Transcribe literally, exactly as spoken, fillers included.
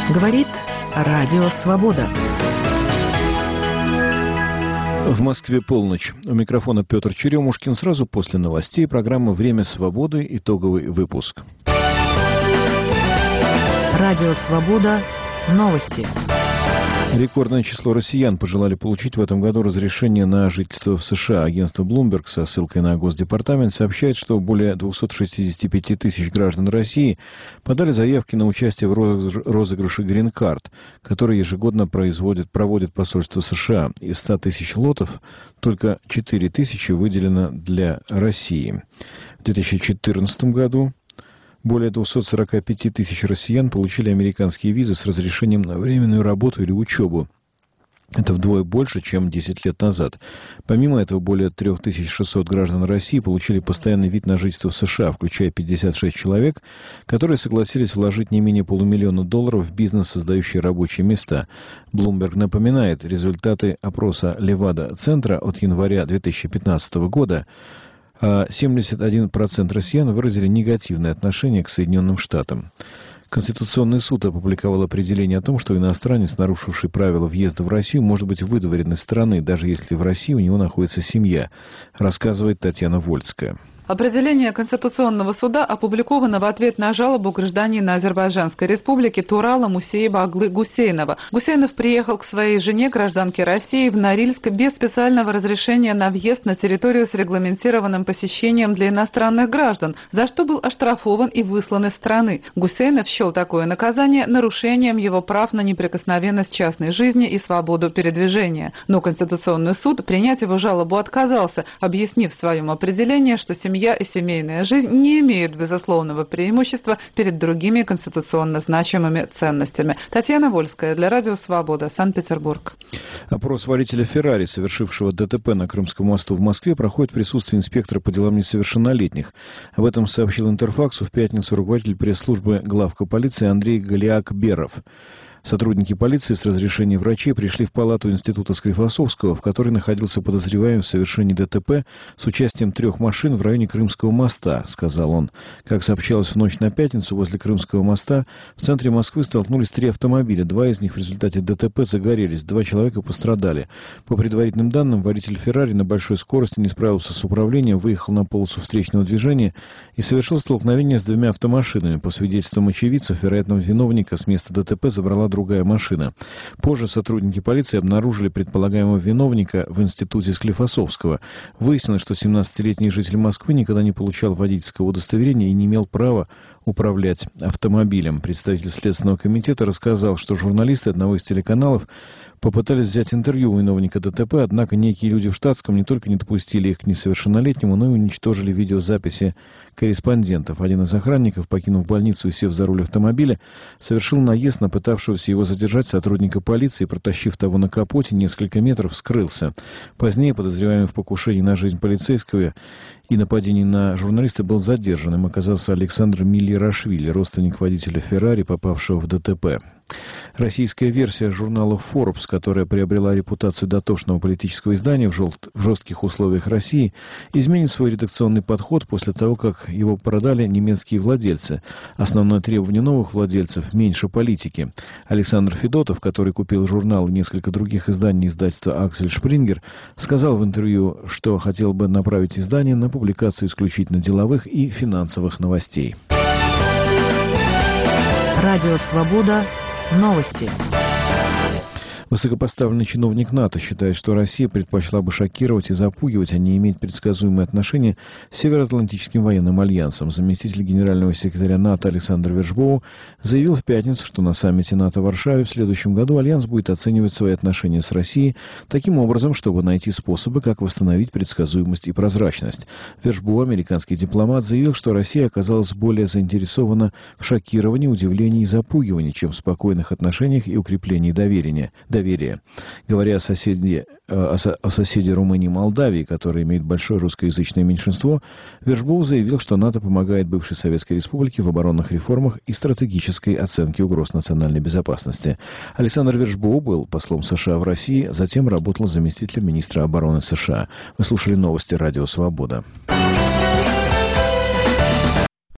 Говорит Радио Свобода. В Москве полночь. У микрофона Петр Черемушкин. Сразу после новостей программа «Время свободы». Итоговый выпуск. Радио Свобода. Новости. Рекордное число россиян пожелали получить в этом году разрешение на жительство в США. Агентство Bloomberg со ссылкой на Госдепартамент сообщает, что более двухсот шестидесяти пяти тысяч граждан России подали заявки на участие в розыгрыше Green Card, который ежегодно производит, проводит посольство США. Из ста тысяч лотов только четыре тысячи выделено для России. В две тысячи четырнадцатом году более двухсот сорока пяти тысяч россиян получили американские визы с разрешением на временную работу или учебу. Это вдвое больше, чем десять лет назад. Помимо этого, более три тысячи шестьсот граждан России получили постоянный вид на жительство в США, включая пятьдесят шесть человек, которые согласились вложить не менее полумиллиона долларов в бизнес, создающий рабочие места. Bloomberg напоминает, результаты опроса Левада-центра от января две тысячи пятнадцатого года, семьдесят один процент россиян выразили негативное отношение к Соединенным Штатам. Конституционный суд опубликовал определение о том, что иностранец, нарушивший правила въезда в Россию, может быть выдворен из страны, даже если в России у него находится семья, рассказывает Татьяна Вольская. Определение Конституционного суда опубликовано в ответ на жалобу гражданина Азербайджанской республики Турала Мусееба Аглы Гусейнова. Гусейнов приехал к своей жене, гражданке России, в Норильск без специального разрешения на въезд на территорию с регламентированным посещением для иностранных граждан, за что был оштрафован и выслан из страны. Гусейнов счел такое наказание нарушением его прав на неприкосновенность частной жизни и свободу передвижения. Но Конституционный суд принять его жалобу отказался, объяснив в своем определении, что семья и семейная жизнь не имеют безусловного преимущества перед другими конституционно значимыми ценностями. Татьяна Вольская для Радио Свобода, Санкт-Петербург. Опрос водителя Феррари, совершившего ДТП на Крымском мосту в Москве, проходит в присутствии инспектора по делам несовершеннолетних. Об этом сообщил Интерфаксу в пятницу руководитель пресс-службы главка полиции Андрей Галиак-Беров. Сотрудники полиции с разрешения врачей пришли в палату института Склифосовского, в которой находился подозреваемый в совершении ДТП с участием трех машин в районе Крымского моста, сказал он. Как сообщалось, в ночь на пятницу возле Крымского моста в центре Москвы столкнулись три автомобиля. Два из них в результате ДТП загорелись, два человека пострадали. По предварительным данным, водитель Феррари на большой скорости не справился с управлением, выехал на полосу встречного движения и совершил столкновение с двумя автомашинами. По свидетельствам очевидцев, вероятного виновника с места ДТП забрала другая машина. Позже сотрудники полиции обнаружили предполагаемого виновника в институте Склифосовского. Выяснилось, что семнадцатилетний житель Москвы никогда не получал водительского удостоверения и не имел права управлять автомобилем. Представитель Следственного комитета рассказал, что журналисты одного из телеканалов попытались взять интервью у виновника ДТП, однако некие люди в штатском не только не допустили их к несовершеннолетнему, но и уничтожили видеозаписи корреспондентов. Один из охранников, покинув больницу и сев за руль автомобиля, совершил наезд на пытавшегося его задержать сотрудника полиции, протащив того на капоте несколько метров, скрылся. Позднее подозреваемый в покушении на жизнь полицейского и нападении на журналиста был задержан. Им оказался Александр Миллерашвили, родственник водителя Феррари, попавшего в ДТП. Российская версия журнала Forbes, которая приобрела репутацию дотошного политического издания в, желт... в жестких условиях России, изменит свой редакционный подход после того, как его продали немецкие владельцы. Основное требование новых владельцев – меньше политики. Александр Федотов, который купил журнал и несколько других изданий издательства «Аксель Шпрингер», сказал в интервью, что хотел бы направить издание на публикацию исключительно деловых и финансовых новостей. Радио Свобода. Новости. Высокопоставленный чиновник НАТО считает, что Россия предпочла бы шокировать и запугивать, а не иметь предсказуемые отношения с Североатлантическим военным альянсом. Заместитель генерального секретаря НАТО Александр Вержбоу заявил в пятницу, что на саммите НАТО в Варшаве в следующем году альянс будет оценивать свои отношения с Россией таким образом, чтобы найти способы, как восстановить предсказуемость и прозрачность. Вержбоу, американский дипломат, заявил, что Россия оказалась более заинтересована в шокировании, удивлении и запугивании, чем в спокойных отношениях и укреплении доверия. доверия. Говоря о соседе, о, о соседе Румынии и Молдавии, которые имеют большое русскоязычное меньшинство, Вержбоу заявил, что НАТО помогает бывшей Советской Республике в оборонных реформах и стратегической оценке угроз национальной безопасности. Александр Вержбоу был послом США в России, затем работал заместителем министра обороны США. Вы слушали новости Радио Свобода.